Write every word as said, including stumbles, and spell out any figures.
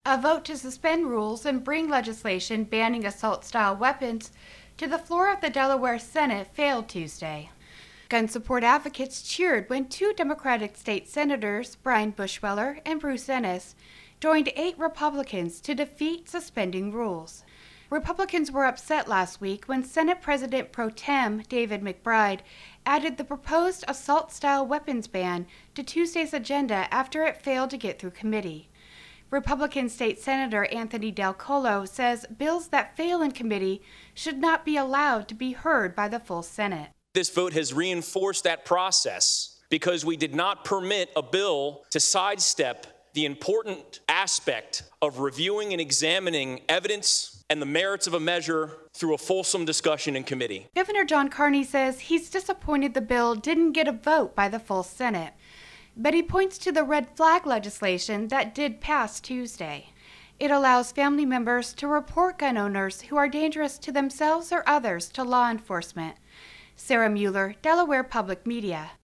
A vote to suspend rules and bring legislation banning assault-style weapons to the floor of the Delaware Senate failed Tuesday. Gun support advocates cheered when two Democratic state senators, Brian Bushweller and Bruce Ennis, joined eight Republicans to defeat suspending rules. Republicans were upset last week when Senate President pro tem David McBride added the proposed assault-style weapons ban to Tuesday's agenda after it failed to get through committee. Republican State Senator Anthony Del Colo says bills that fail in committee should not be allowed to be heard by the full Senate. This vote has reinforced that process because we did not permit a bill to sidestep the important aspect of reviewing and examining evidence and the merits of a measure through a fulsome discussion in committee. Governor John Carney says he's disappointed the bill didn't get a vote by the full Senate, but he points to the red flag legislation that did pass Tuesday. It allows family members to report gun owners who are dangerous to themselves or others to law enforcement. Sarah Mueller, Delaware Public Media.